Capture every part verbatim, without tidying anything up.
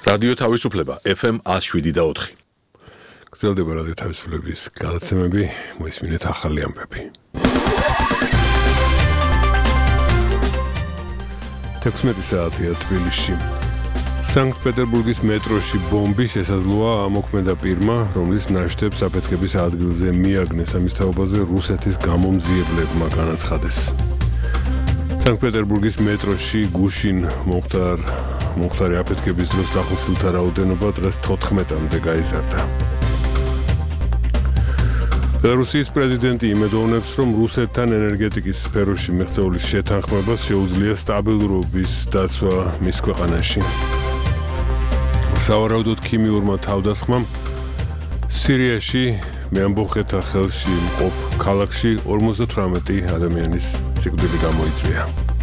რადიო თავისუფლება F M one oh seven და four. გრძელდება რადიო თავისუფლების გადაცემები, მოისმინეთ ახალი ამბები. თექვსმეტი საათია თბილისში. სანქტ-პეტერბურგის მეტროში ბომბი შესაძლოა ამოქმედა პირმა, რომლის ნაშთებს აფეთქების ადგილზე მიაგნეს. ამის თაობაზე რუსეთის გამომძიებლებმა განაცხადეს. სანქტ-პეტერბურგის მეტროში გუშინ მოხდარ მოხდარი აფეთქების დროს დახოცილთა რაოდენობა დღეს თოთხმეტამდე გაიზარდა. ბელარუსის პრეზიდენტი იმედოვნებს, რომ რუსეთთან ენერგეტიკის სფეროში მიღწეული შეთანხმებას შეუძლია სტაბილურობის დაცვა მის ქვეყანაში. სავარაუდოდ ქიმიურმა თავდასხმამ სირიაში მეამბოხეთა ხელში მყოფ ქალაქში ორმოცდათვრამეტი ადამიანის სიკვდილი გამოიწვია.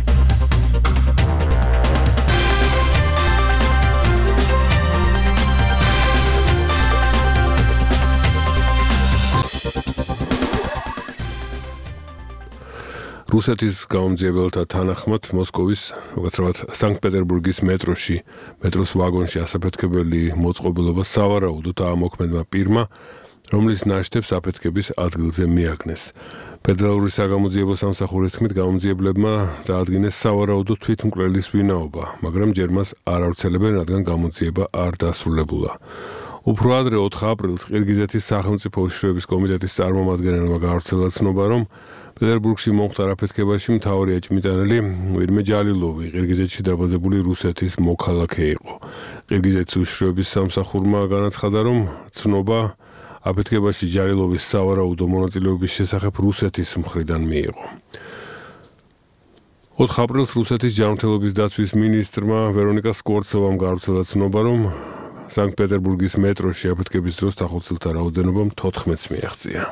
რუსეთის გამომძიებელთა თანახმად მოსკოვის, უკაცრავად სანქტ-პეტერბურგის მეტროში, მეტროს ვაგონში ასაფეთქებელი მოწყობილობა სავარაუდოდ ამოქმედმა პირმა, რომლის ნაშთებს აფეთქების ადგილზე მიაგნეს. ფედერალური საგამოძიებო სამსახურის თქმით, გამომძიებლებმა დაადგინეს სავარაუდო თვითმკვლელის ვინაობა, მაგრამ ჯერ მას არ ავრცელებენ, რადგან გამოძიება არ დასრულებულა. უფრო ადრე ოთხ აპრილს ყირგიზეთის სახელმწიფო უშიშროების კომიტეტის წარმომადგენელმა გაავრცელა ცნობა, რომ პეტერბურგში მომხდარ აფეთქებაში მთავარი ეჭვმიტანილი ვინმე ჯალილოვი ყირგიზეთში დაბადებული რუსეთის მოქალაქე იყო. ყირგიზეთის უშიშროების სამსახურმა განაცხადა, რომ ცნობა აფეთქებაში ჯალილოვის სავარაუდო მონაწილეობის შესახებ რუსეთის მხრიდან მიიღო. ოთხ აპრილს რუსეთის ჯანმრთელობის დაცვის მინისტრმა ვერონიკა სკორცოვამ გაავრცელა ცნობა, რომ სანქტ-პეტერბურგის მეტროში აფეთქების დროს დახოცილთა რაოდენობამ თოთხმეტს მიაღწია.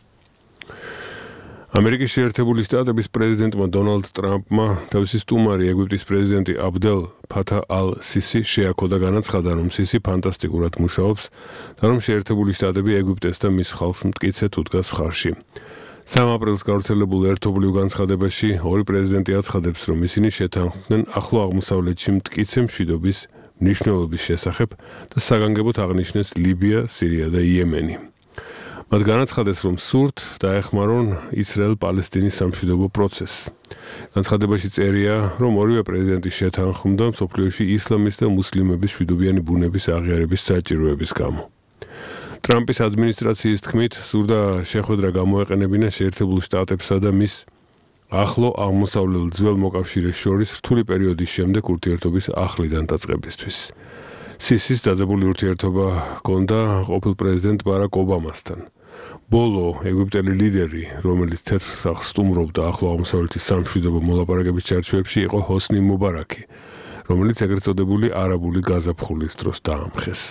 ამერიკის შეერთებული შტატების პრეზიდენტმა დონალდ ტრამპმა თავისი სტუმარი ეგვიპტის პრეზიდენტი აბდელ ფათა ალ-სისი შეაქო და განაცხადა, რომ სისი ფანტასტიკურად მუშაობს და რომ შეერთებული შტატები ეგვიპტეს და მის ხალხს მტკიცედ უდგას მხარში. სამ აპრილს გავრცელებულ ერთობლივ განცხადებაში ორი პრეზიდენტი აცხადებს, რომ ისინი შეთანხმდნენ ახლო აღმოსავლეთში მტკიცე მშვიდობის მნიშვნელობის შესახებ და საგანგებოდ აღნიშნეს ლიბია, სირია და იემენი. მათ განაცხადეს, რომ სურთ დაეხმარონ ისრაელ-პალესტინის სამშვიდობო პროცესს. განცხადებაში წერია, რომ ორივე პრეზიდენტი შეთანხმდა მსოფლიოში ისლამის და მუსლიმების მშვიდობიანი ბუნების აღიარების საჭიროების გამო. ტრამპის ადმინისტრაციის თქმით, სურდა შეხვედრა გამოეყენებინა შეერთებულ შტატებსა და მის ახლო აღმოსავლელ ძველ მოკავშირეს შორის რთული პერიოდის შემდეგ ურთიერთობის ახლიდან დაწყებისთვის. სისის დაძაბული ურთიერთობა ჰქონდა ყოფილ პრეზიდენტ ბარაკ ობამასთან. ბოლო ეგვიპტელი ლიდერი, რომელიც თეთრ სახლს სტუმრობდა ახლო აღმოსავლეთის სამშვიდობო მოლაპარაკების ჩარჩოებში, იყო ჰოსნი მუბარაკი, რომელიც ეგრეთ წოდებული არაბული გაზაფხულის დროს დაამხეს.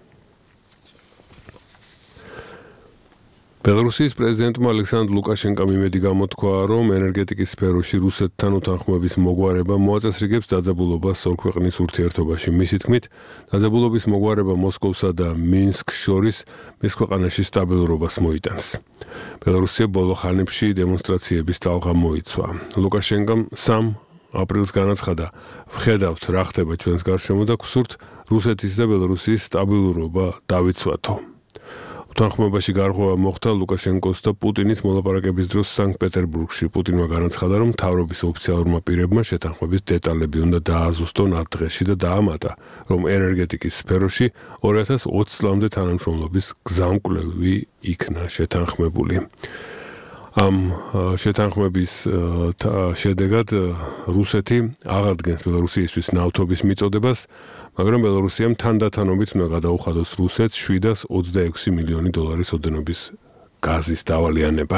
ბელარუსის პრეზიდენტმა ალექსანდრ ლუკაშენკომ იმედი გამოთქვა, რომ ენერგეტიკის სფეროში რუსეთთან უთანხმოების მოგვარება მოაწესრიგებს დაძაბულობას ორ ქვეყნის ურთიერთობაში. მისი თქმით, დაძაბულობის მოგვარება მოსკოვსა და მინსკს შორის მის ქვეყანაში სტაბილურობას მოიტანს. ბელარუსია ბოლო ხანებში დემონსტრაციების ტალღა მოიცვა. ლუკაშენკომ სამ აპრილს განაცხადა, ვხედავთ რა ხდება ჩვენს გარშემო და გვსურთ რუსეთის და ბელარუსის სტაბილურობა დავიცვათო. უთანხმოებაში გარღვევა მოხდა ლუკაშენკოს და პუტინის მოლაპარაკების დროს სანქტ-პეტერბურგში. პუტინმა განაცხადა, რომ მთავრობის ოფიციალურმა პირებმა შეთანხმების დეტალები უნდა დააზუსტონ ათ დღეში და დაამატა, რომ ენერგეტიკის სფეროში ორი ათას ოცი წლამდე თანამშრომლობის გზამკვლევი იქნა შეთანხმებული. ამ შეთანხმების შედეგად რუსეთი აღადგენს ბელარუსიისთვის ნავთობის მიწოდებას, მაგრამ ბელარუსიამ თანდათანობით უნდა გადაუხადოს რუსეთს შვიდას ოცდაექვსი მილიონი დოლარის ოდენობის გაზის დავალიანება.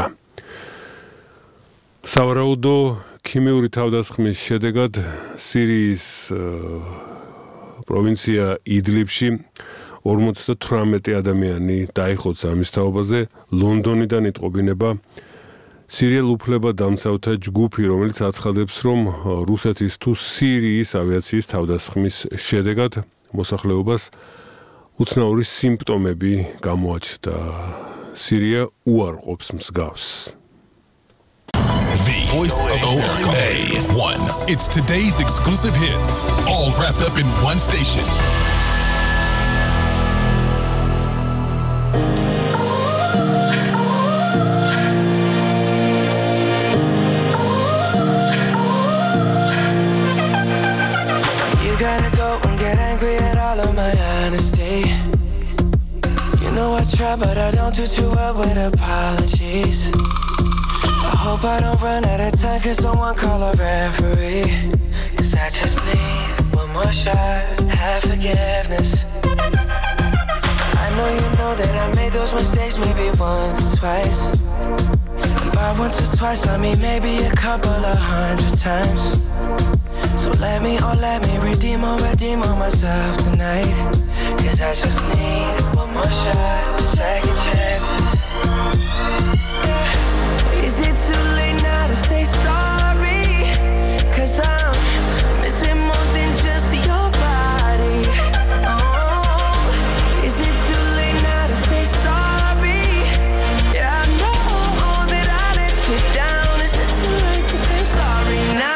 სავარაუდო ქიმიური თავდასხმის შედეგად სირიის პროვინცია იდლიბში ორმოცდათვრამეტი ადამიანი დაიხოცა. ამის თაობაზე ლონდონიდან იტყობინება სირიელ უფლებადამცავთა ჯგუფი, რომელიც აცხადებს, რომ რუსეთის თუ სირიის ავიაციის თავდასხმის შედეგად მოსახლეობას უცნაური სიმპტომები გამოაჩნდა. სირია უარყოფს მსგავს. The Voice of America. A one. It's today's exclusive hits, all wrapped up in one station. well, but I don't do too well with apologies. I hope I don't run out of time, cause someone call a referee. Cause I just need one more shot, have forgiveness. I know you know that I made those mistakes maybe once or twice. And by once or twice I mean maybe a couple of hundred times. So let me, oh let me redeem or redeem on myself tonight. Cause I just need one more shot, second chances. Yeah. Is it too late now to say sorry? Cause I'm missing more than just your body. Oh, is it too late now to say sorry? Yeah, I know that I let you down. Is it too late to say sorry now?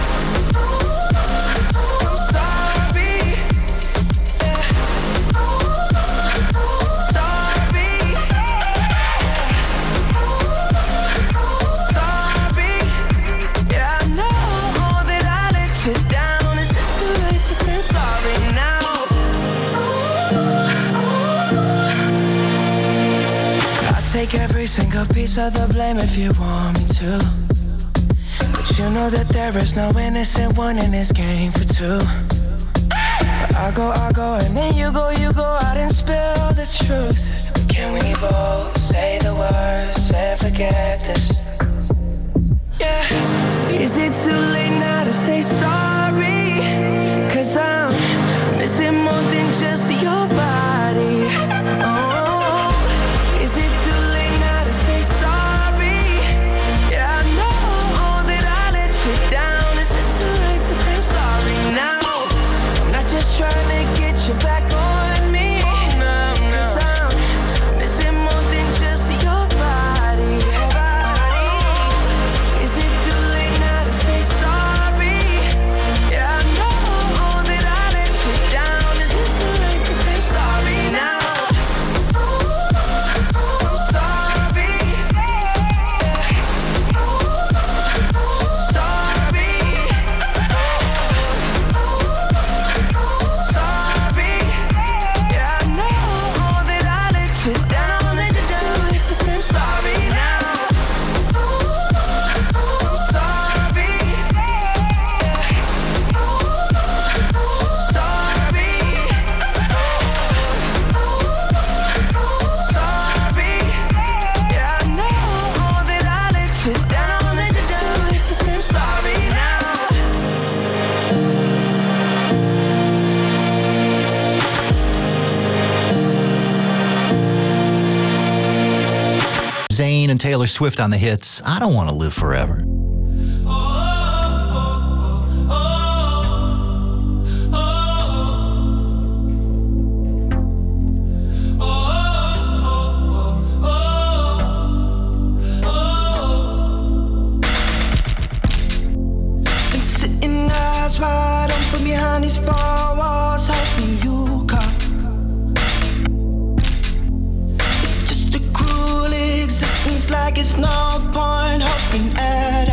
Take every single piece of the blame if you want me to. But you know that there is no innocent one in this game for two. But I go, I go, and then you go, you go out and spill the truth. But can we both say the words and forget this? Yeah. Is it too late now to say sorry? Cause I'm missing more than just your body. Oh. Trying to get you back on me, no, no. Cause I'm missing more than just your body, body. Is it too late now to say sorry? Yeah, I know that I let you down. Is it too late to say sorry now? I'm sorry, yeah. Sorry. Zayn and Taylor Swift on the hits. I don't want to live forever. Been sitting eyes wide open behind these four walls, hoping you come. Like it's no point hoping at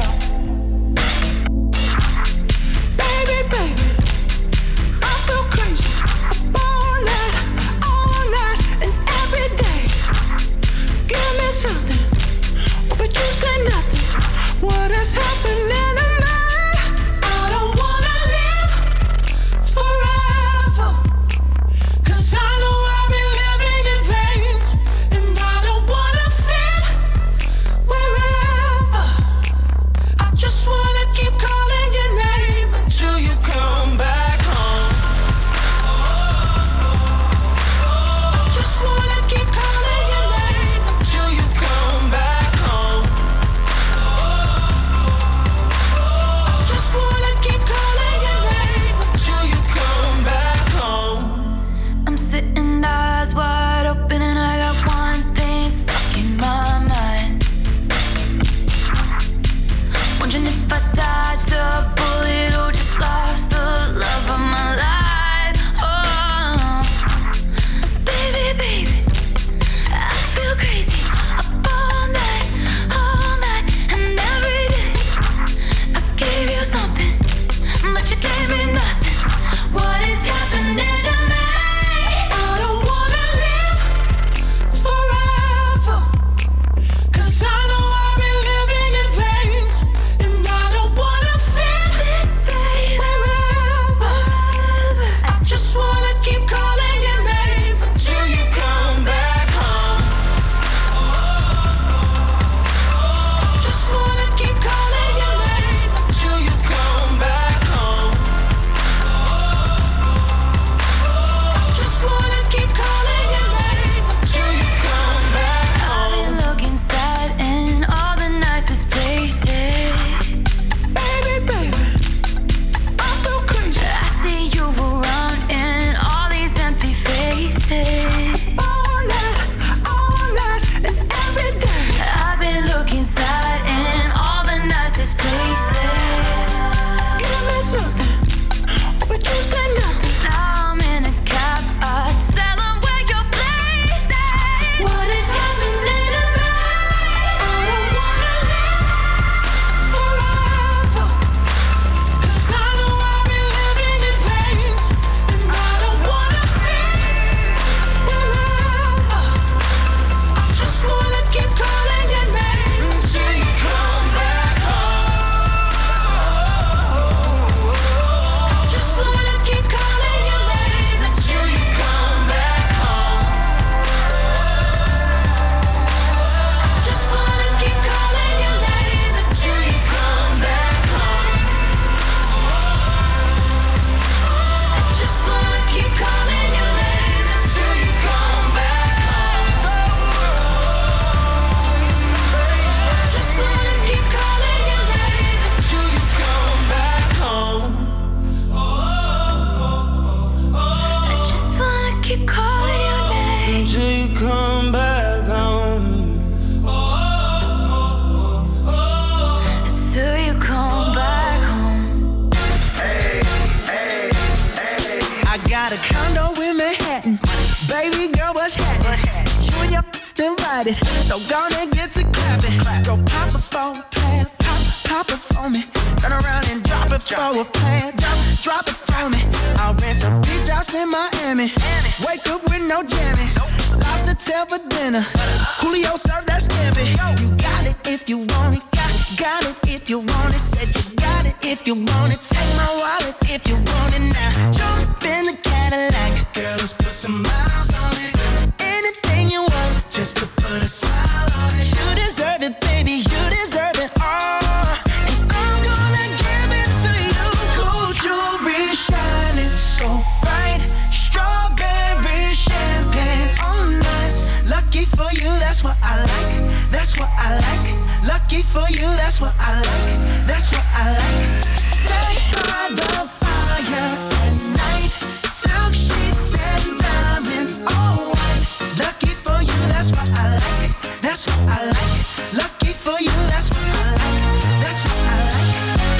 got it. So gonna get to clapping. Go pop it for a player, pop, pop it for me. Turn around and drop it for a player, drop, drop it for me. I'll rent a beach house in Miami. Wake up with no jammies. Lobster tail for dinner. Julio serve that scampi. You got it if you want it. Got, got it if you want it. Said you got it if you want it. Take my wallet if you want it now. Jump in the Cadillac. Girl, let's put some miles on it. Anything you want, just to put a smile on it. You deserve it, baby. You deserve it all. And I'm gonna give it to you. Gold jewelry shining so bright. Strawberry champagne on us. Lucky for you, that's what I like. That's what I like. Lucky for you, that's what I like. That's what I like. Sex by the fire at night. Silk sheets and diamonds, all white. Lucky for you, that's what I like. That's what I like. Lucky for you, that's what I like. That's what I like.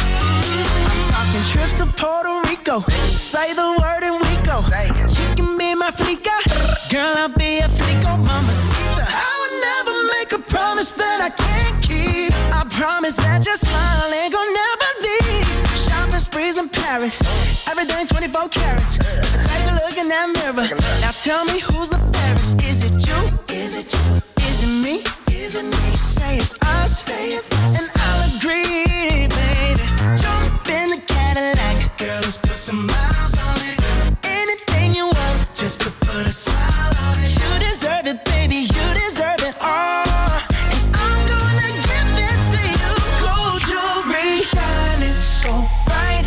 I'm talking trips to Puerto Rico. Say the word and we go. You can be my flica. Girl, I'll be a flico, mamacita. I would never make a promise that I can't keep. I promise that your smile ain't gonna never leave. Shopping sprees in Paris. Everything twenty-four carats. Take a look in that mirror. Now tell me who's the fairest. Is it you? Is it you? Is it me? Is it me? Say it's us. Say it's us. And I'll agree, baby. Jump in the Cadillac. Girl, let's put some miles on it. Anything you want, just to put a smile on it. You deserve it, baby. You deserve it all. And I'm gonna give it to you. Gold jewelry shining so bright.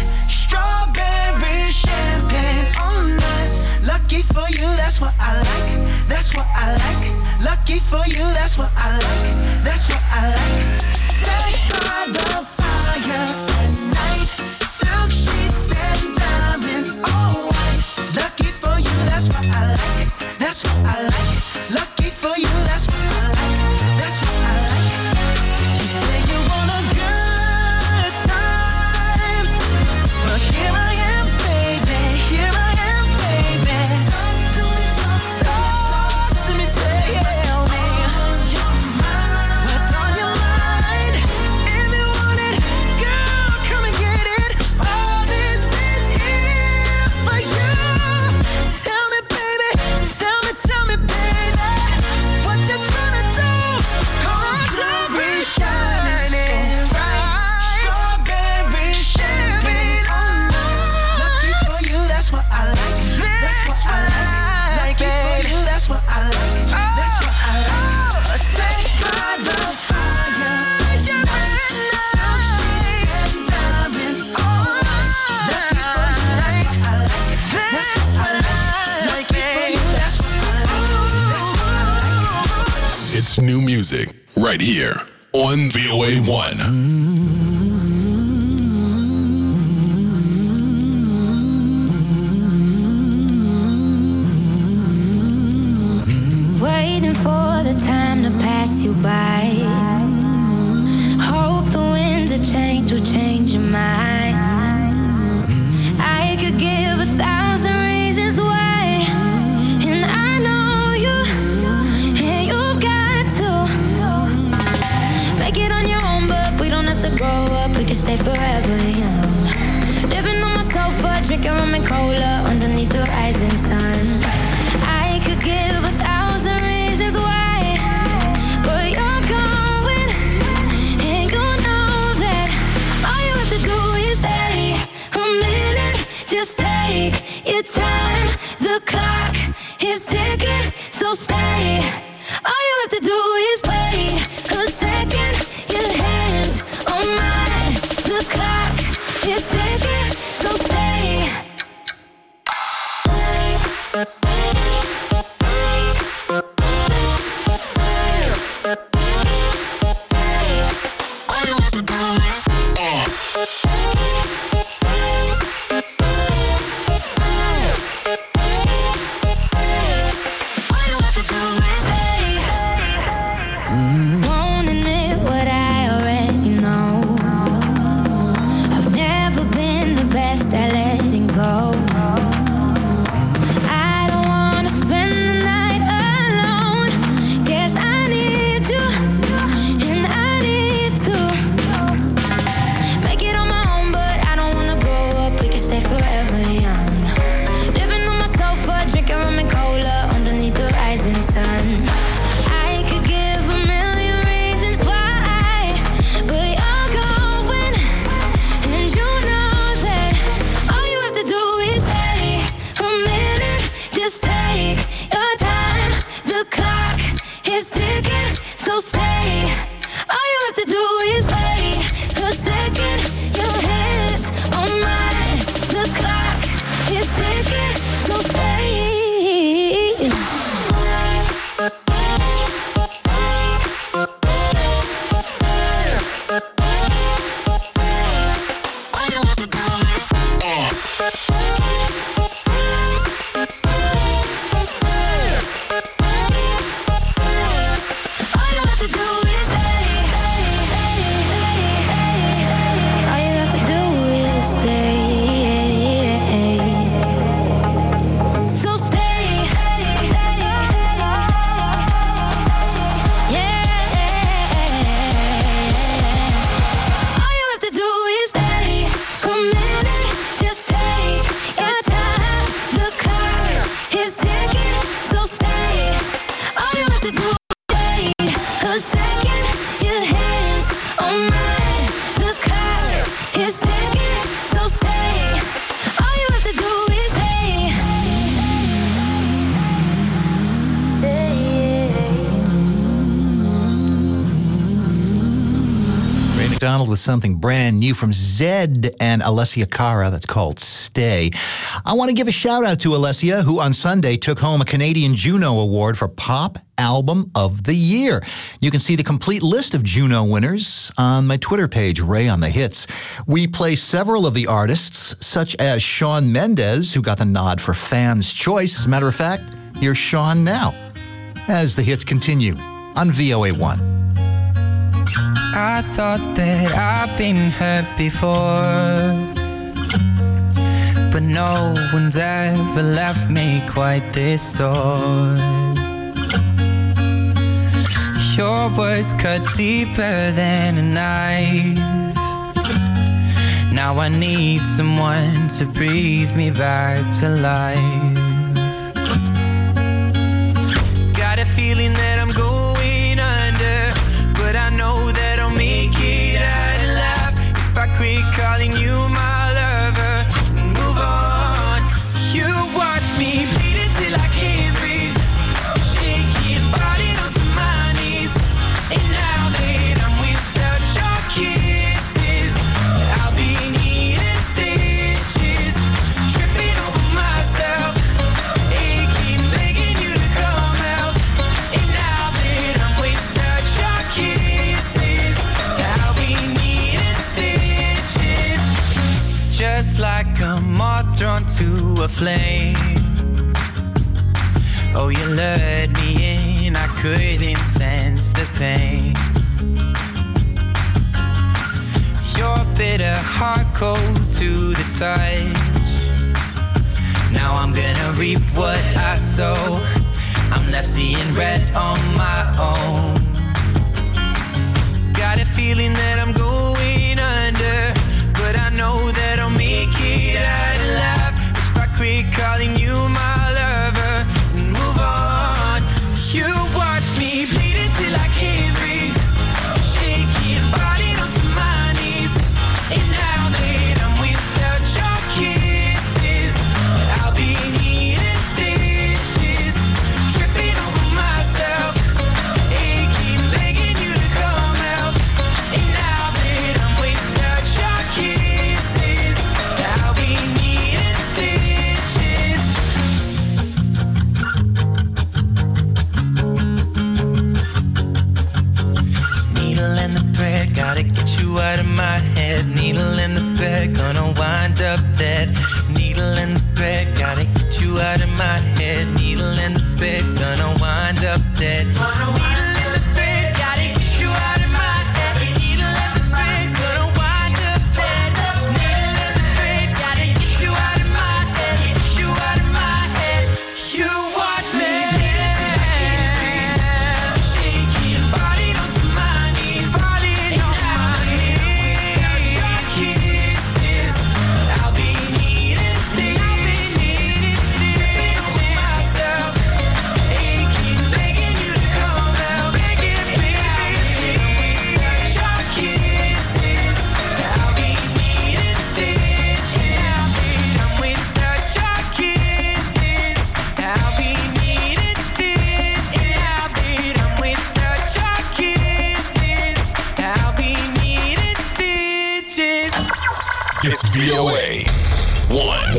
Strawberry champagne on us. Lucky for you, that's what I like. That's what I like. Lucky for you, that's what I like. That's what I like. Sex by the fire at night. Silk sheets and diamonds, all white. Lucky for you, that's what I like. That's what I like. Lucky for you, that's what I like. That's what I like. You say you want a good time, but here I am, baby. Here I am, baby. Talk to me, talk to me, tell me what's on your mind. If you want it, girl, come and get it. All this is here for you. Tell me, baby, tell me, tell me, baby, what you tryna do? Gold jewelry shining bright. Strawberry champagne on us. Lucky for you, that's what I like. That's what I like. Lucky for you, that's what I like. That's what I like. Sex by the fire at night. Silk sheets and diamonds on us. Lucky for you, that's what I like. That's what I like. Lucky for you, that's what I like. That's what I like. It's new music right here on V O A one. Waiting for the time to pass you by. Hope the winds of change will change your mind. I could give a thousand reasons why, and I know you, and you've got to make it on your own, but we don't have to grow up, we can stay forever young. Living on my sofa, drinking rum and cola underneath the rising sun. I could give a thousand reasons why, but you're going, and you know that all you have to do is stay a minute. Just take your time, the clock is ticking, so stay. All you have to do is wait a second. Your hands on mine, the clock is ticking, so stay. McDonald with something brand new from Zed and Alessia Cara that's called Stay. I want to give a shout out to Alessia, who on Sunday took home a Canadian Juno Award for Pop Album of the Year. You can see the complete list of Juno winners on my Twitter page, Ray on the Hits. We play several of the artists, such as Shawn Mendes, who got the nod for Fans' Choice. As a matter of fact, here's Shawn now, as the hits continue on V O A one. I thought that I've been hurt before, but no one's ever left me quite this sore. Your words cut deeper than a knife. Now I need someone to breathe me back to life. Got a feeling that I'm going under, but I know that I'll make it out alive if I quit calling you my lover and move on. You watch me bleed until I can't breathe, shaking, falling onto my knees. And now that I'm without your kisses, I'll be needing stitches, tripping over myself, aching, begging you to come out. And now that I'm without your kisses, I'll be needing stitches, just like a moth drawn to a flame. Oh, you lured me in, I couldn't sense the pain. Your bitter heart cold to the touch. Now I'm gonna reap what I sow. I'm left seeing red on my own. Got a feeling that I'm going under, but I know that I'll make it out alive if I quit calling you my lover and move on. You watch me bleed until I can't breathe, shaking, falling onto my knees. And now that I'm without your kisses, I'll be needing stitches, tripping over myself, aching, begging you to come out. And now that I'm without your kisses, I'll be needing stitches. Needle in the thread, gotta get you out of my head. Needle in the thread, gonna wind up dead. Needle in the thread, gotta get you out of my head. Needle in the thread, gonna wind up dead. Needle in the thread, gotta get you out of my head. Needle in the thread, gonna wind up dead. Needle in the thread, gotta get you out of my head. Get you out of my head. You watch me till I can't breathe, shaking, falling onto my knees, falling on my knees. Your kisses, I'll be needing stitches, tripping over myself, aching, begging you to come out, begging, begging. Your kisses, I'll be needing stitches. I'm without your kisses, I'll be needing stitches. I'm without your kisses, I'll be needing stitches. It's V O A one.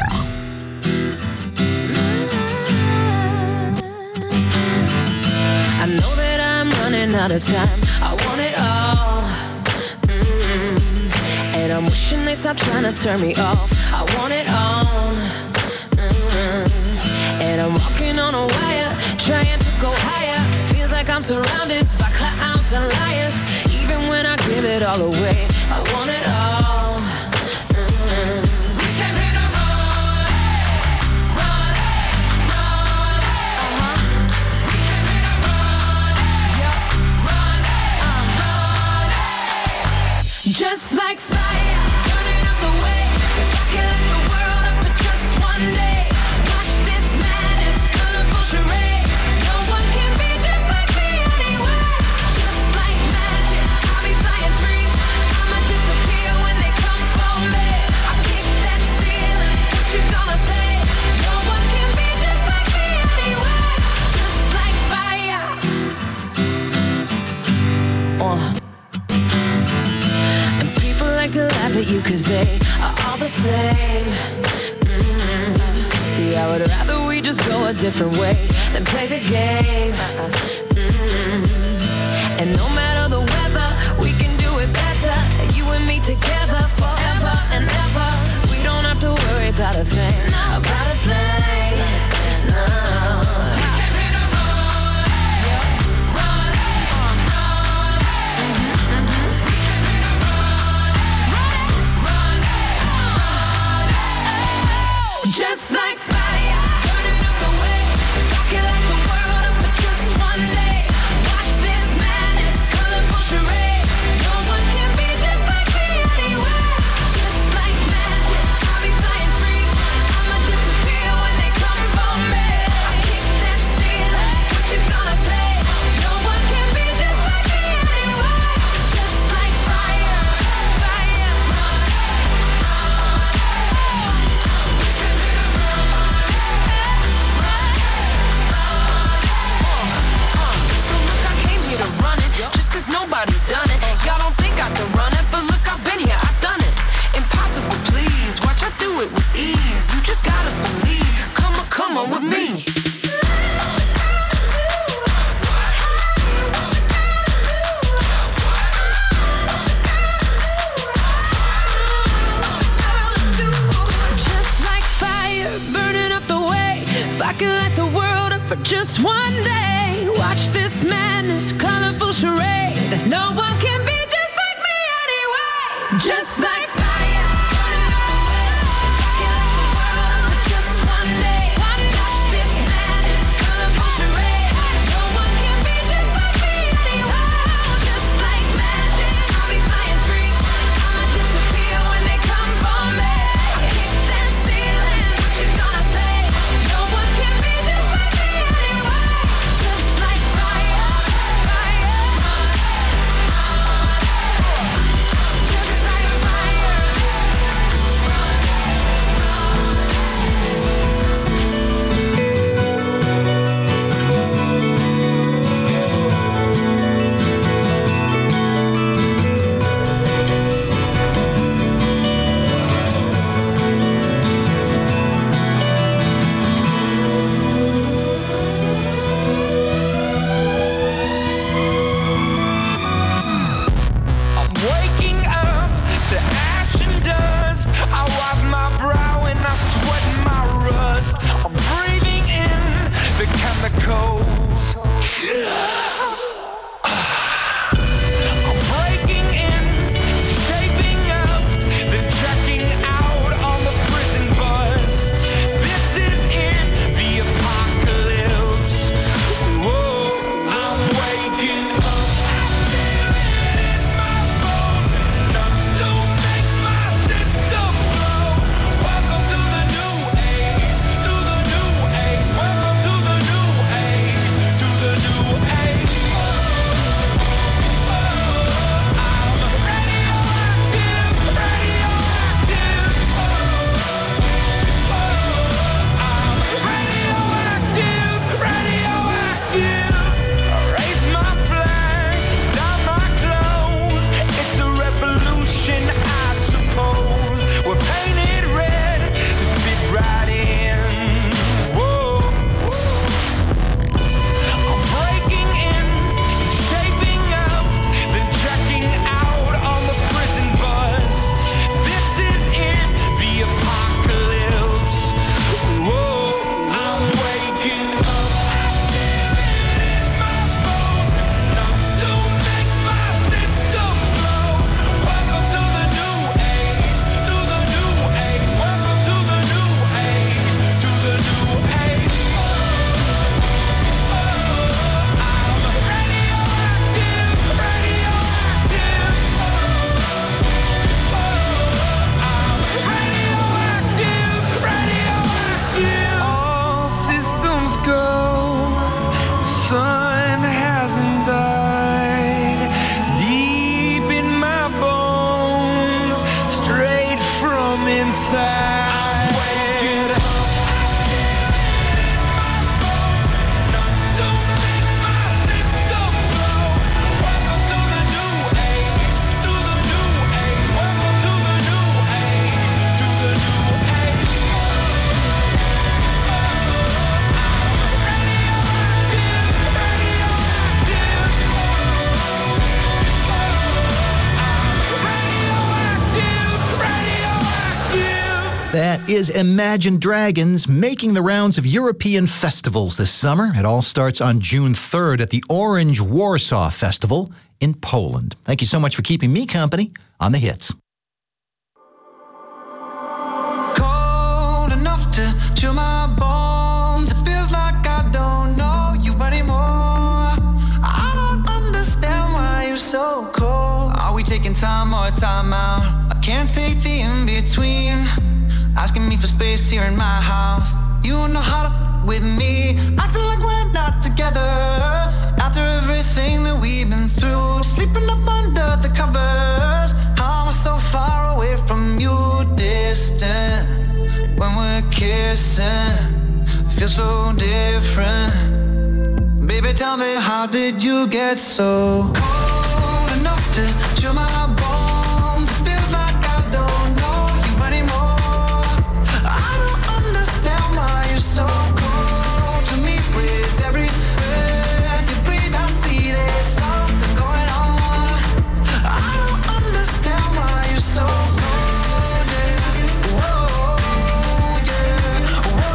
I know that I'm running out of time. I want it all. Mm-hmm. And I'm wishing they stop trying to turn me off. I want it all. Mm-hmm. And I'm walking on a wire, trying to go higher. Feels like I'm surrounded by clowns and liars. Even when I give it all away, I want it all. Mm-hmm. We came here to run, run, run, uh-huh. We came here to run, yeah, run, uh-huh. Just like fire, burning up the way. If I could light the world up for just one day, watch this madness, colorful charade. No one can be just like me anyway. Just like magic, I'll be flying free. I'ma disappear when they come for me. I kick that ceiling, what you gonna say? No one can be just like me anyway. Just like fire. Uh. laugh at you cause they are all the same. Mm-hmm. See, I would rather we just go a different way than play the game. Mm-hmm. And no matter the weather, we can do it better. You and me together forever and ever. We don't have to worry about a thing, about a thing, no. Just like fire, burning up the way. If I could light the world up for just one day, watch this madness, colorful charade. No one can be just like me anyway. Just like magic, I'll be flying free. I'ma disappear when they come for me. I kick that ceiling, what you gonna say? No one can be just like me anyway. Just like fire, fire. Cause nobody's done it. Y'all don't think I can run it, but look, I've been here, I've done it. Impossible, please. Watch, I do it with ease. You just gotta believe. Come on, come on with me. Just like fire, burning up the way. If I could light the world up for just one day, watch this madness, colorful charade. No one can be just like me anyway. Just like fire, burning up the way. If I could light the world up for just one day, watch this madness, colorful charade. No one can be just like me anyway. Just like magic, I'll be flying free. I'ma disappear when they come for me. I kick that ceiling, what you gonna say? No one can be just like me anyway. Just like fire, fire. Just like fire. I'm waking up to ash and dust. I wipe my brow and I sweat my rust. I'm breathing in the chemicals. I'm breaking in, shaping up, then checking out on the prison bus. This is in the apocalypse. Whoa, I'm waking up. That is Imagine Dragons making the rounds of European festivals this summer. It all starts on June third at the Orange Warsaw Festival in Poland. Thank you so much for keeping me company on the hits. Cold enough to chill my bones. It feels like I don't know you anymore. I don't understand why you're so cold. Are we taking time or time out? I can't take the in-between. Asking me for space here in my house. You know how to with me. Acting like we're not together. After everything that we've been through. Sleeping up under the covers. How am I so far away from you? Distant. When we're kissing. Feel so different. Baby, tell me, how did you get so cold enough to chill my bones? It feels like I don't know you anymore. I don't understand why you're so cold to me. With every breath you breathe, I see there's something going on. I don't understand why you're so cold, yeah. Whoa, yeah.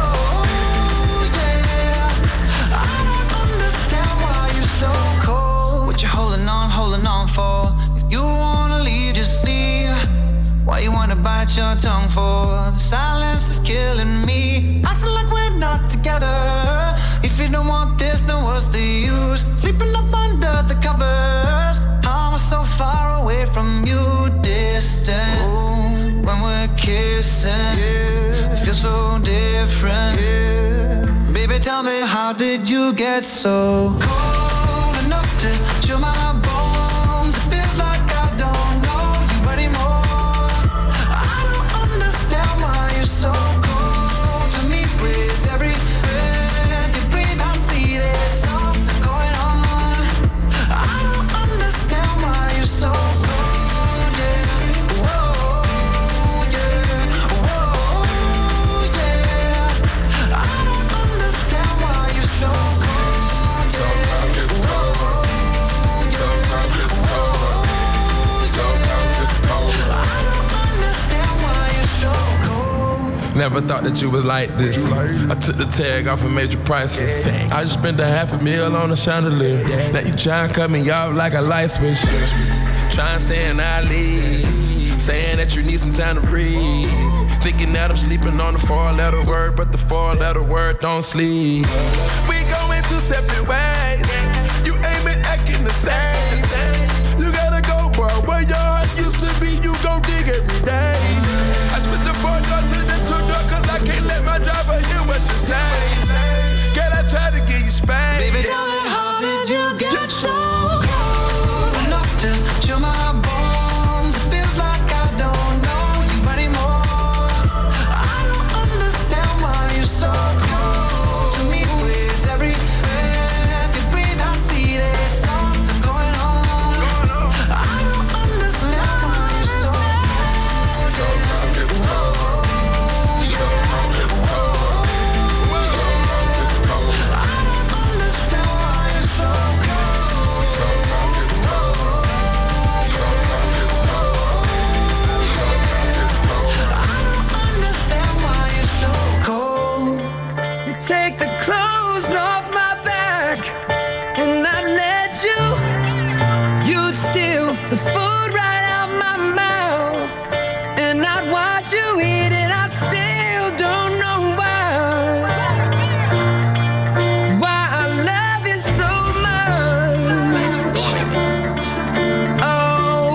Whoa, yeah. I don't understand why you're so cold. What you holding on, holding on for? If you wanna leave, just leave. Why you wanna bite your tongue for? The silence is killing me. Acting like we're not together. If you don't want this, then what's the use? Sleeping up under the covers. How am I so far away from you? Distant. When we're kissing, it feels so different. Baby, tell me, how did you get so cold enough to chill my bones? It feels like I don't know you anymore. I don't understand why you're so cold to me. With every breath you breathe, I see there's something going on. I don't understand why you're so cold, yeah. Whoa, yeah. Whoa, yeah. I don't understand why you're so cold, yeah. Whoa, yeah. I don't understand why you're so cold. Never thought that you was like this. I took the tag off and made you priceless. I just spent a half a meal on a chandelier. Now you try and cut me off like a light switch. Try and stay in our league. Saying that you need some time to breathe. Thinking that I'm sleeping on the four-letter word, but the four-letter word don't sleep. We going two separate ways. You ain't been acting the same. You gotta go, bro. Where your heart used to be, you go dig every day. I switched the four door to the two door, cause I can't let my driver hear what you say. Girl, I try to get you spanked. Baby, tell me, how did you get so cold enough to chill my bones? It feels like I don't know you anymore. I don't understand why you're so cold to me. With every breath you breathe, I see there's something going on. I don't understand why you're so cold, yeah. Whoa, yeah. Whoa, yeah. I don't understand why you're so cold. So cold, it's cold. So cold, it's cold. I don't understand why you're so cold. You take the clothes off my back and I let you. You'd steal the food right out my mouth and I'd watch you eat it. I still don't know why. Why I love you so much. Oh,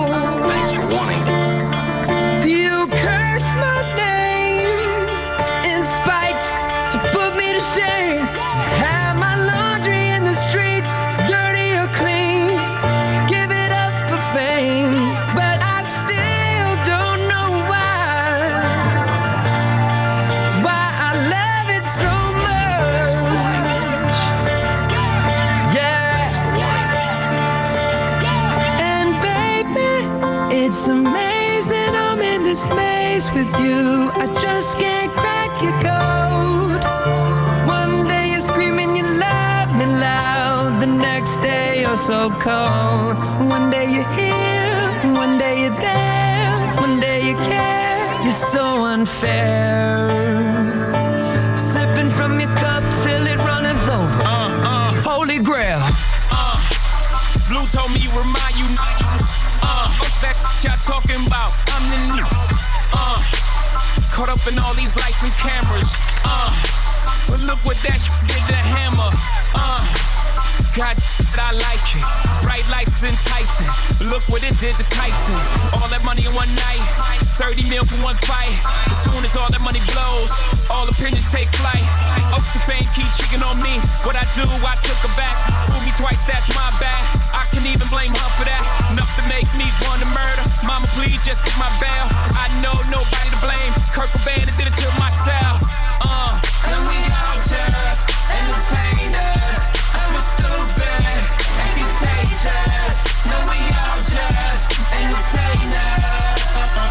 you curse my name in spite to put me to shame. Have my laundry in the streets, dirty or clean. Give it up for fame, but I still don't know why. Why I love it so much. Yeah. And baby, it's amazing I'm in this maze with you. I just can't crack your code. One day you're screaming you love me loud. The next day you're so cold. One day you're here, one day you're there. One day you care, You're so unfair. Sipping from your cup till it runneth over. Uh, uh. Holy grail. Uh, Blue told me remind you. Uh, what's that y'all talking about? I'm the new. Uh, caught up in all these lights and cameras. Uh, but look what that sh- did to Hammer. Uh, God, I like it. Bright lights is enticing. Look what it did to Tyson. All that money in one night. thirty mil for one fight. As soon as all that money blows, all opinions take flight. Up the fame keep cheating on me. What I do, I took her back. Fool me twice, that's my bad. I can even blame her for that. Enough to make me want to murder. Mama, please just get my bail. I know nobody to blame. Kurt Cobain did it to myself. Uh. And we all just entertainers. And we're stupid and contagious. No, we all just entertainers.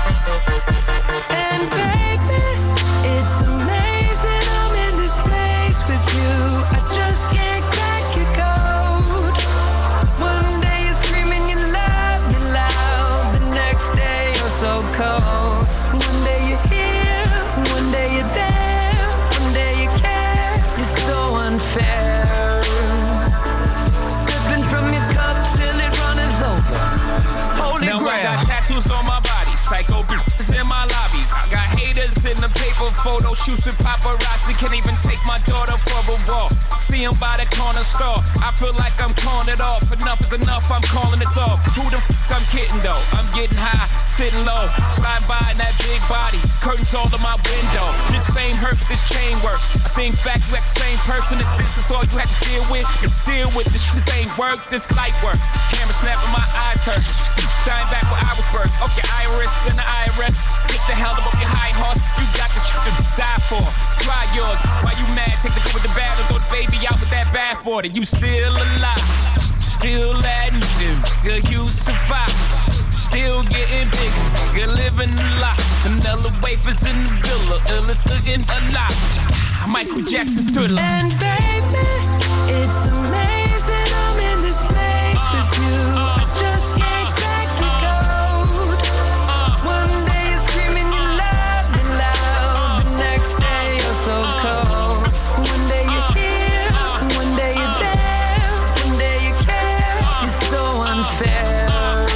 And baby, it's amazing I'm in this space with you. I just can't crack your code. One day you're screaming you love me loud. The next day you're so cold. One day you're here, one day you're there. One day you care, you're so unfair. Sipping from your cup till it runneth over. Holy now grail. I got tattoos on my body. Psycho bitches in my lobby. I got haters in the paper photo shoots with paparazzi. Can't even take my daughter for a walk. See him by the corner store. I feel like I'm calling it off. Enough is enough, I'm calling it off. Who the f*** I'm kidding though? I'm getting high, sitting low. Slide by in that big body. Curtains all in my window. This fame hurts, this chain works. I think back to that same person. If this is all you have to deal with, you deal with this. This ain't work, this light work. Camera snapping, my eyes hurt. Dying back where I was birthed. Okay, Iris and the I R S. Get the hell up your high horse. You got this shit to die for. Try yours. Why you mad? Take the good with the bad and throw the baby out with that bad for it. You still alive. Still adding new. Good, you survive. Still getting bigger. Good, living a lot. Vanilla wafers in the villa. Illest looking alive. Michael Jackson's Thriller. And baby, it's amazing I'm in this space uh, with you. Uh, I just can't uh, crack your code. Uh, One day you're screaming you love me loud. The next day you're so cold. One day you're here, one day you're there. One day you care, you're so unfair.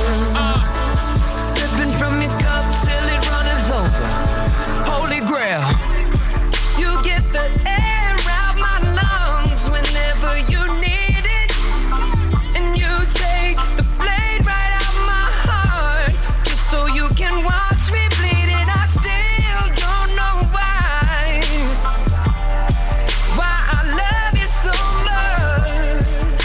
Sipping from your cup till it runneth over. Holy grail. You get the air out my lungs whenever you need it. And you take the blade right out my heart just so you can watch me bleed it. I still don't know why. Why I love you so much.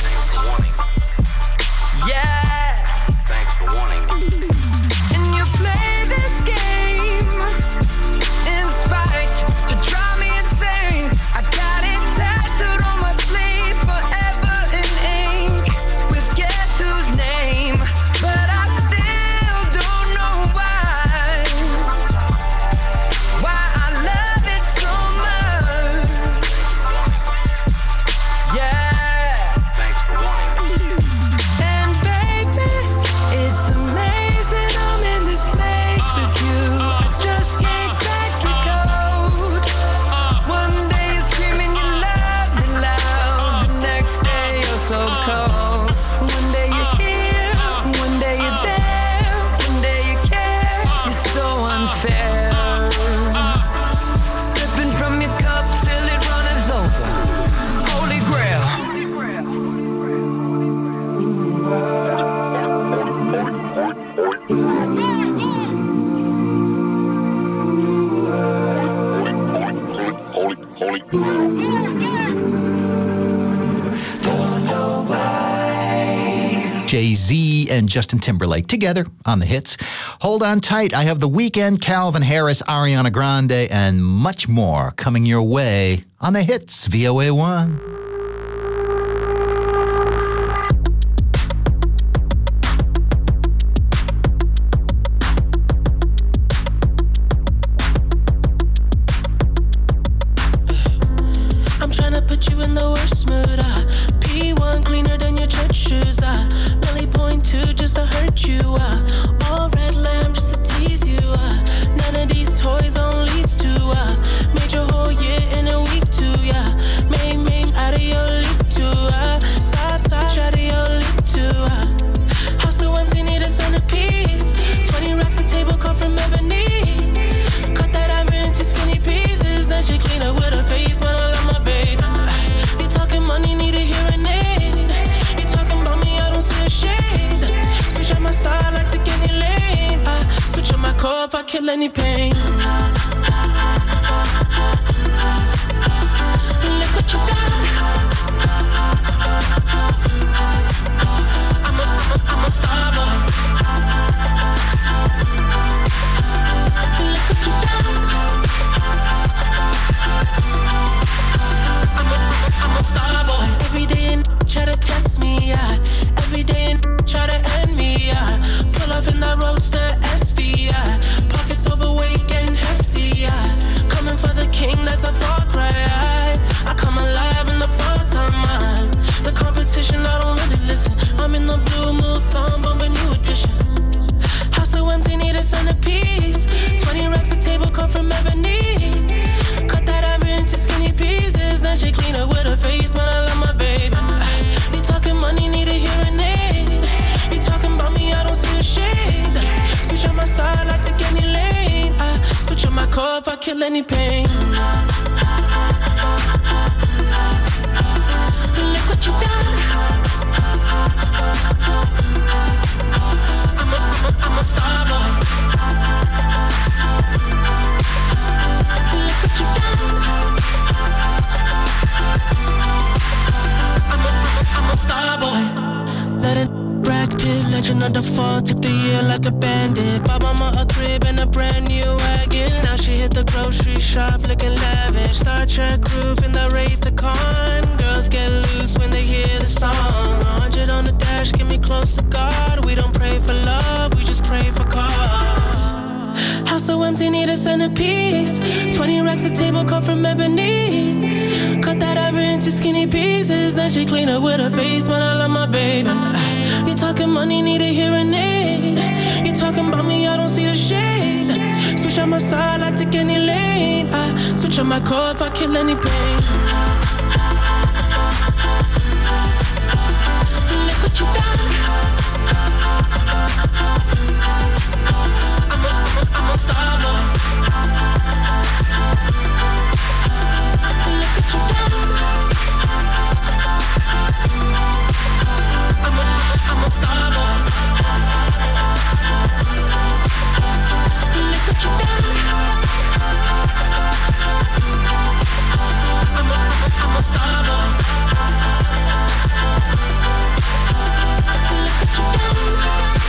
Yeah. Thanks for warning me. And you play this game in spite to drive me insane. I got it tattooed on my sleeve forever in ink with guess whose name. But I still don't know why. Why I love it so much. Yeah. Thanks for warning me. And baby, it's amazing I'm in this space with you. I just can't crack your code. One day you're screaming you love me loud. The next day you're so cold. One day you're here, one day you're there. One day you care, you're so unfair. Sipping from your cup till it runneth over. Holy grail. Holy, holy. Jay-Z and Justin Timberlake together on the hits. Hold on tight. I have The Weeknd, Calvin Harris, Ariana Grande, and much more coming your way on the hits, V O A one. I'm tryna put you in the worst mood. Uh, P one cleaner than your church shoes. Uh, really point two just to hurt you. Uh, all red lamb just to tease you. Uh, none of these. kill any pain. Look what you done. I'm a, I'm a, I'm a star boy. Look what you done. I'm a, I'm a star boy. Every day and try to test me, yeah. Every day and try to end me, yeah. Pull off in that roadster S V, yeah. Pockets overweight, getting hefty, yeah. Coming for the king, that's a far cry. I come alive in the fall time, man. The competition, I don't really listen. I'm in the blue moon, song, bumping new edition. House so empty, need a centerpiece. Twenty racks a table come from ebony. Cut that ever into skinny pieces. Then she clean up with her face, man, I love my baby. You talking money, need a hearing aid. You talking about me, I don't see a shade. Switch on my side, I take any lane. I switch on my core if I kill any pain. Look what you done. I'm a, I'm a, I'm a star boy. Look what you done. I'm a, I'm a, I'm a star boy. Let it Brad Pitt, legend of the fall, took the year like a bandit. Bought mama a crib and a brand new wagon. Now she hit the grocery shop looking lavish. Star Trek roof in the Wraith the Con. Girls get loose when they hear the song. one hundred on the dash, get me close to God. We don't pray for love, we just pray for cause. House so empty, need a centerpiece. Twenty racks a table come from ebony. Cut that ever into skinny pieces. Then she clean up with her face, man, I love my baby. You talking money, need a hearing aid. You talking about me, I don't see the shade. Switch on my side, I take any lane. I switch on my core if I kill any pain. Look what you done. I'm a, I'm a, I'm a star boy. Look what you done. I'm a, I'm a star boy. Look what you done. I'm a, I'm a star boy. Look what you done.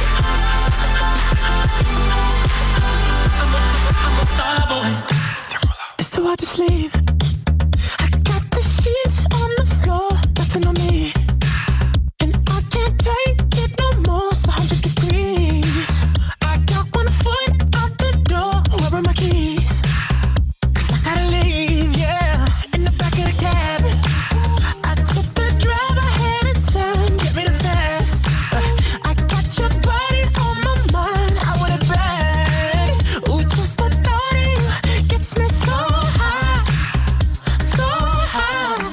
I'm a, I'm a star boy. It's too hard to sleep. I got the sheets on the floor, nothing on me. Can't take it no more, it's a hundred degrees. I got one foot out the door, where are my keys? Cause I gotta leave, yeah, in the back of the cab. I took the drive ahead of time, get rid of fast. uh, I got your body on my mind, I want it bad. Ooh, just the thought of you gets me so high, so high.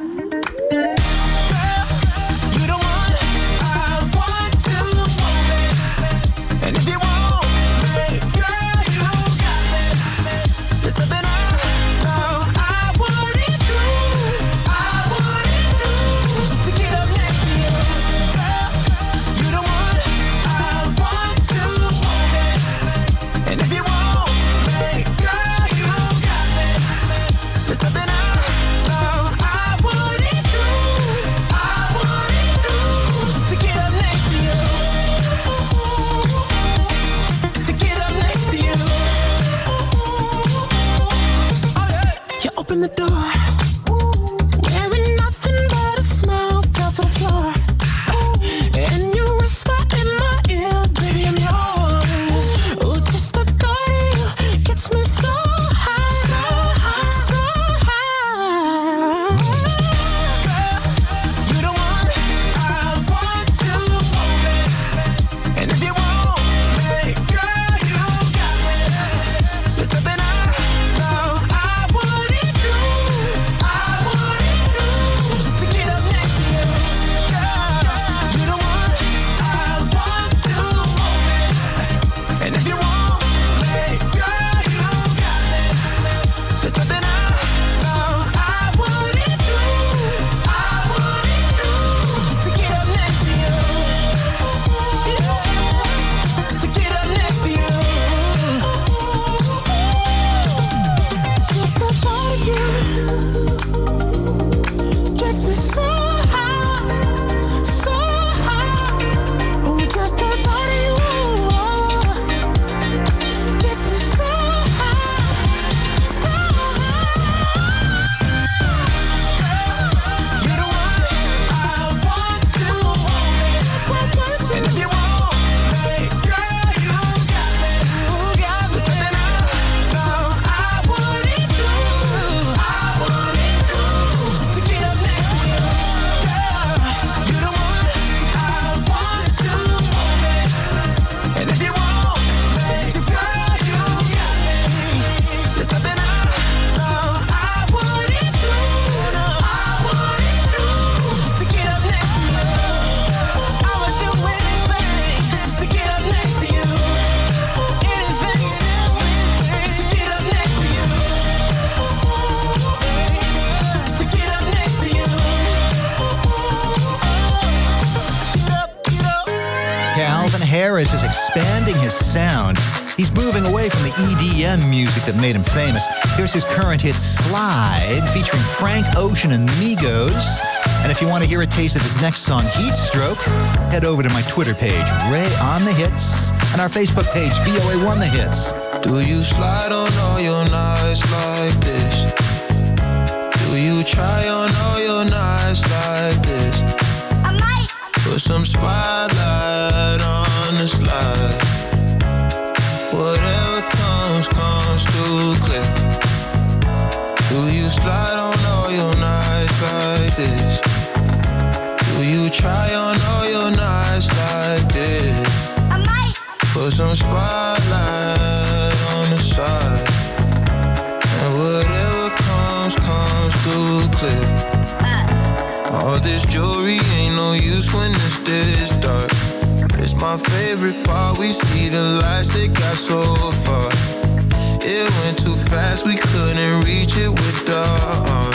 Open the door, wearing nothing but a smile, fell to the floor. And you whisper in my ear, baby, I'm yours. Ooh, just the thought of you gets me so high, so high, so high. Girl, you the one I want to hold me. And if you want me, girl, you got me. There's nothing I know I wouldn't do. Harris is expanding his sound. He's moving away from the E D M music that made him famous. Here's his current hit, Slide, featuring Frank Ocean and Migos. And if you want to hear a taste of his next song, Heat Stroke, head over to my Twitter page, Ray on the Hits, and our Facebook page, V O A one The Hits. Do you slide on all your nights like this? Do you try on all your nights like this? I might. Put some spotlight on the slide. Whatever comes, comes too clear. Do you slide on all your nights like this? Do you try on all your nights like this? I might. Put some spotlight on the side. And whatever comes, comes too clear. All this jewelry ain't no use when it's this dark. It's my favorite part, we see the lights that got so far. It went too fast, we couldn't reach it with the arm.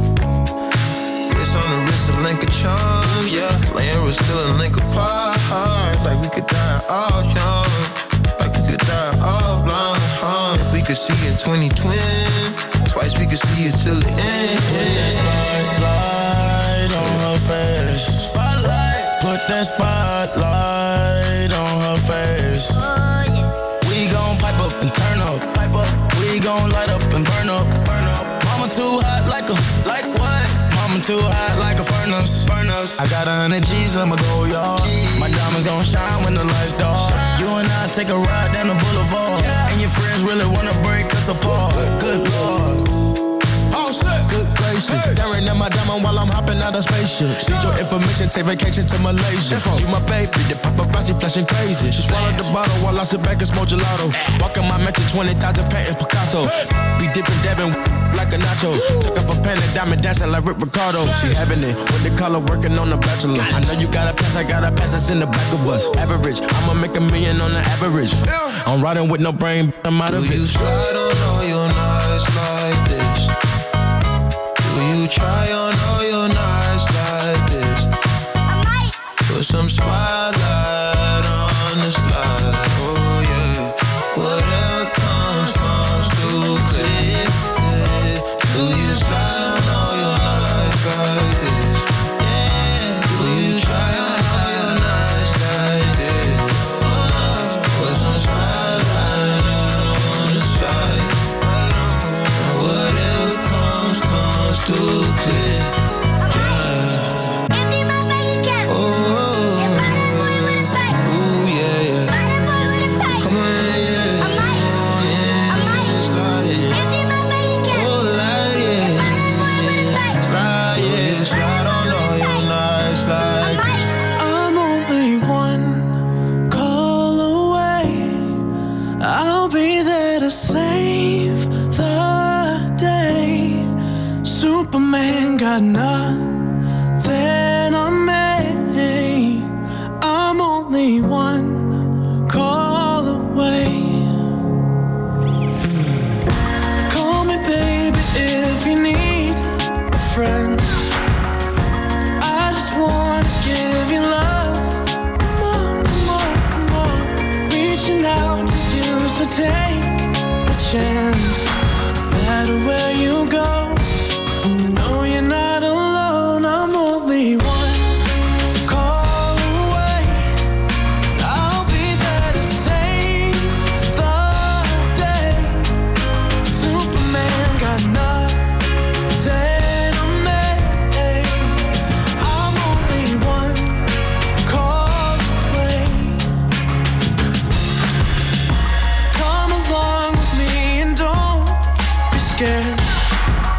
It's on the wrist, a link of charms, yeah. Laying was still a link apart. Like we could die all young, like we could die all blind, huh? If we could see in twenty twenty, twice we could see it till the end. Put that spotlight on her face. Spotlight. Put that spotlight on her face. Oh, yeah. We gon' pipe up and turn up, pipe up. We gon' light up and burn up, burn up. Mama too hot like a, like what? Mama too hot like a furnace, furnace. I got a hundred G's, I'ma go, y'all. My diamonds gon' shine when the lights dark. You and I take a ride down the boulevard, yeah. And your friends really wanna break us apart. Good Lord. Good gracious, hey. Staring at my diamond while I'm hopping out of spaceship. Need your information, take vacation to Malaysia. Info. You my baby, the paparazzi flashing crazy. She swallowed the bottle while I sit back and smoke gelato. Walking my mansion, twenty thousand patent Picasso. Be dipping, dabbing like a nacho. Woo. Took up a pen and diamond dancing like Rick Ricardo. She having it with the color working on the bachelor. I know you got a pass, I got a pass that's in the back of us. Average, I'ma make a million on the average. Yeah. I'm riding with no brain, I'm out of it. Do you slide on all your nights like this? Do you try on all your nights like this? I might. Put some spotlight on the slide. Oh yeah. Whatever comes, comes too clear. Do you slide on all your nights like this? Do you try on all your nights like this? Put some spotlight on the slide. Whatever comes, comes too clear. Empty my bank account. Oh, And buy that boy with a pipe. ooh, yeah, yeah. Buy that boy with a pipe. Come on, yeah. I might. Oh, yeah. I might. Slide, yeah. Empty my bank account. Oh, slide, And yeah. buy that boy with a pipe. Slide, yeah. Slide on all your nights, I slide. might. I'm only one call away. I'll be there to save the day. Superman got nothing on me. I'm only one call away. Call me baby if you need a friend. I just wanna give you love. Come on, come on, come on. Reaching out to you, so take a chance. No matter where you go, you know you're not alone. I'm only one call away. I'll be there to save the day. Superman got nothing on me. I'm only one call away. Come along with me and don't be scared.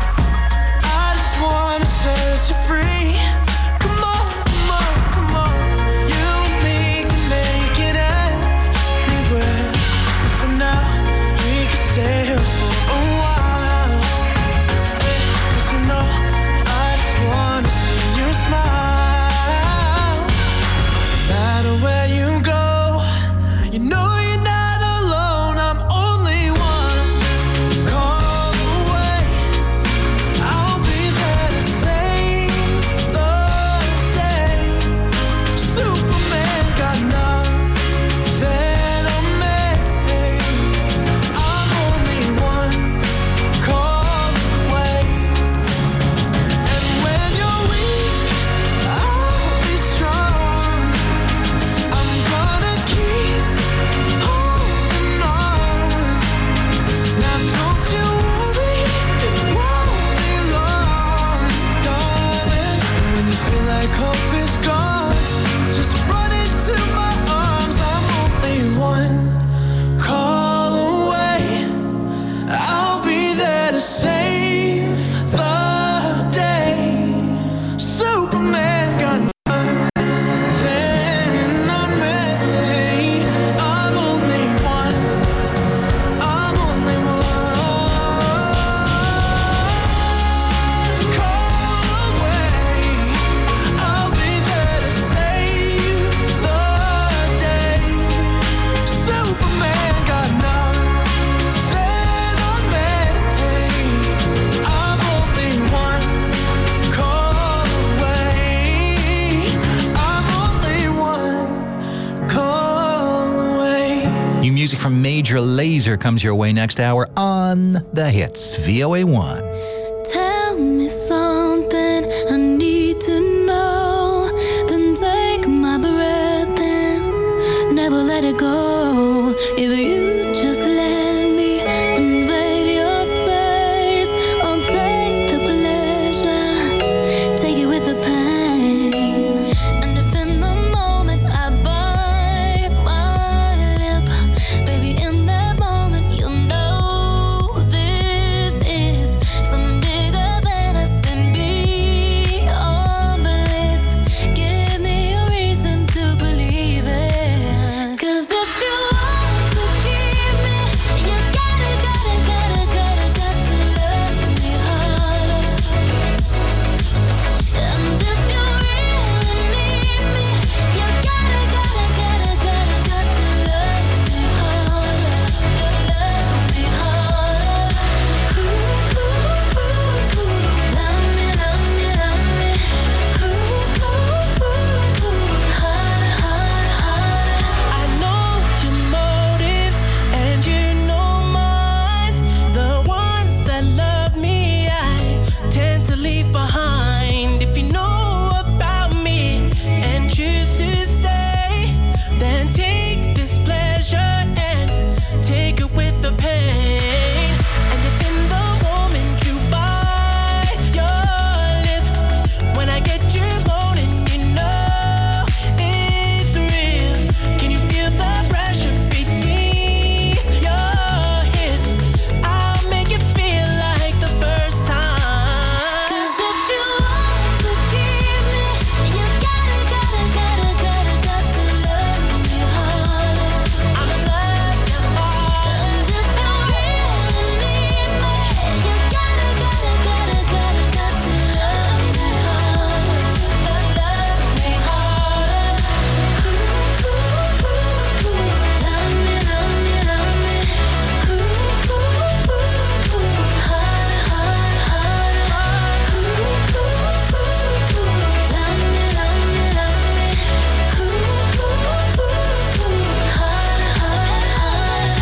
from Major Lazer comes your way next hour on The Hits, V O A one. Tell me something I need to know. Then take my breath and never let it go. If you just let me invade your space, I'll take the pleasure, take it with the pain. And if in the moment I bite my lip, baby, in that moment you'll know this is something bigger than us and beyond bliss. Give me a reason to believe it. 'Cause if you want to keep me, you gotta, gotta, gotta, gotta, got to love me harder. And if you really need me, you gotta, gotta, gotta, gotta, got to love me harder. Love me harder. Ooh, ooh, ooh, ooh. Love me, love me, love me. Ooh, ooh, ooh, ooh. Harder, harder, harder. I know your motives and you know mine. The ones that love me, I tend to leave behind. If you know about me and choose to stay, then take this pleasure and take it with the pain. And if in the moment you bite your lip, when I get you moaning, you know it's real. Can you feel the pressure between your hips? I'll make it feel like the first time. 'Cause if you want to keep me, you gotta, gotta, gotta, gotta, got to love me harder. I'ma love you hard. And if you really need me, you gotta, gotta, gotta, gotta, got to love me harder. Love me harder. Ooh, ooh, ooh, ooh. Love me, love me, love me. Ooh, ooh, ooh, ooh. Harder, harder, harder. Ooh, ooh, ooh, ooh. Love me, love me, love me. Ooh, ooh, ooh, ooh. Harder, harder,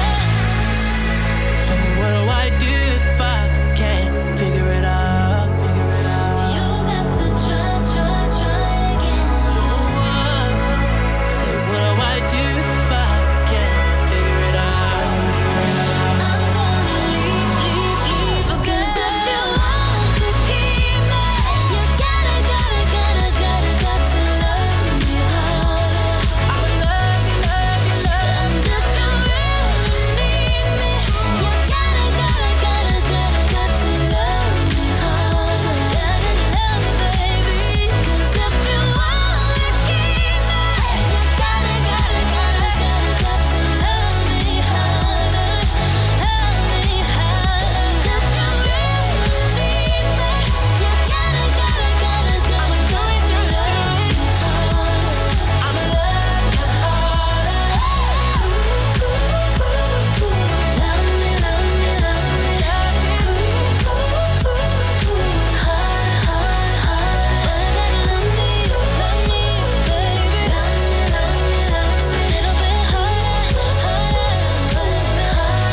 harder. So what do I do if I can't figure it out? Figure it out. You got to try, try, try again. Say what do I do if I can't figure it out? I'm gonna leave, leave, leave again. 'Cause if you want to keep me, you gotta, gotta, gotta, gotta, got to love me harder. I'ma love you, love you, love And if you really need me, you gotta, gotta, gotta, gotta, got to love me harder. Gotta love me, baby. 'Cause if you want to keep me, you gotta, gotta, gotta, gotta, got to love me harder. Love me harder. And if you really need me, you gotta, gotta, gotta, gotta, got to love me harder. I'ma love you harder. Ooh, ooh, ooh, ooh. Love me, love me, love me. Ooh, ooh, ooh, ooh. Harder, harder, harder. But I gotta love me, love me, baby. Love me, love me, love me. Just a little bit harder, harder, baby.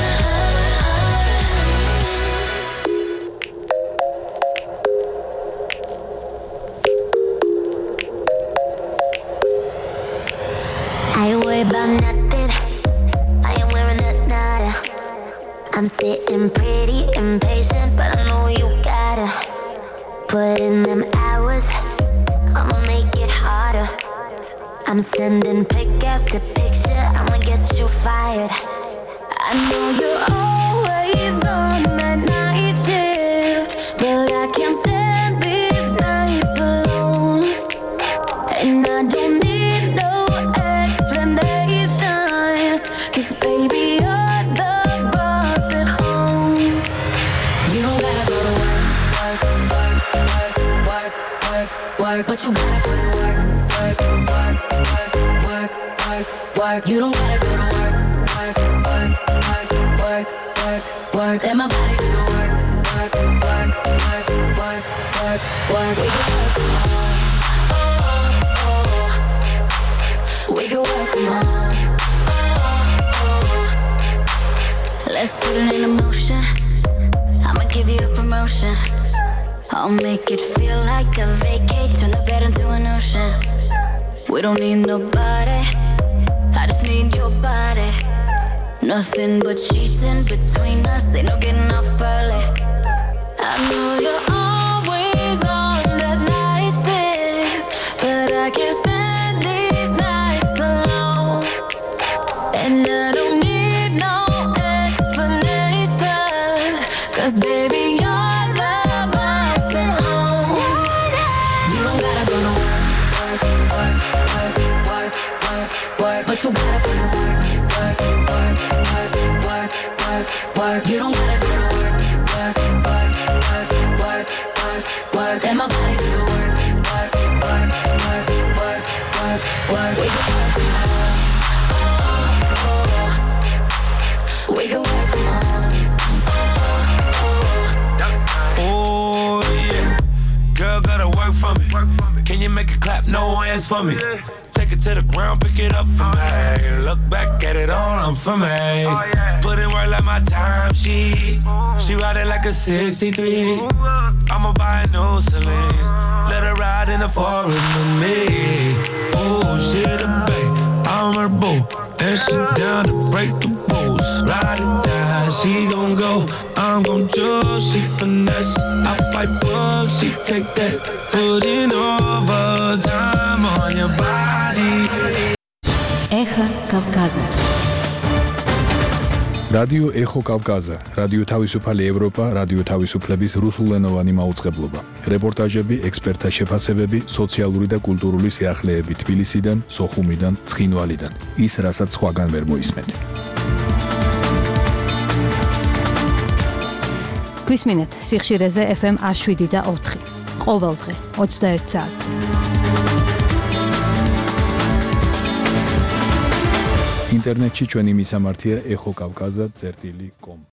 I ain't worried about nothing. I am wearing a nada. I'm sitting pretty impatient, but I know you gotta put in them hours. I'ma make it harder. I'm sending pick after picture. I'ma get you fired. I know you're always on that night shift, but I can't stand these nights alone. And I don't need no explanation, 'cause baby, you're the boss at home. You don't gotta go to work, work, work, work, work, work, work, but you gotta put in work, work, work, work, work, work, work. You don't gotta go to work, work, work, work, work, work, work. Let my body do the work, work, work, work, work, work, work. We can work from home. Oh, oh, oh. We can work from home. Oh, oh, oh. Let's put it in motion. I'ma give you a promotion. I'll make it feel like a vacate. Turn the bed into an ocean. We don't need nobody. I just need your body. Nothing but sheets in between us. Ain't no getting off early. I know you're always on the night shift, but I can't stand these nights alone. And I don't need no explanation, 'cause baby you're the boss at home. You don't gotta go to work, work, work, work, work, work, work, but you gotta put in work, work, work, work, work, work, work. You don't gotta go to work, work, work, work, work, work, work. Let my body do the work, work, work, work, work, work, work. We can work from home. Oh, oh. We can work from home. Oh yeah, girl gotta work for me. Can you make it clap? No hands for me. Take it to the ground, pick it up for me. Look back at it all, I'm for me. Put in work like my time, she She ride it like a sixty-three. I'ma buy a new Celine. Let her ride in the forest with me. Oh, she the babe, I'm her boo. And she down to break the rules. Ride it down, she gon' go. I'm gon' choose, she finesse. I fight up, she take that. Put in overtime on your body. Эхо Кавказа. რადიო ეხო კავკაზა, რადიო თავისუფალი ევროპა, რადიო თავისუფლების რუსულენოვანი მაუწყებლობა. რეპორტაჟები, ექსპერტთა შეფასებები, სოციალური და კულტურული სიახლეები თბილისიდან, სოხუმიდან, ცხინვალიდან. ის, რასაც სხვაგან ვერ მოისმენთ. გვისმინეთ სიხშირეზე ეფ ემ ათს შვიდი და ოთხი. ყოველდღე ოცდაერთ საათზე. ინტერნეტში ჩვენი მისამართია ეხო კავკაზა წერტილი კომ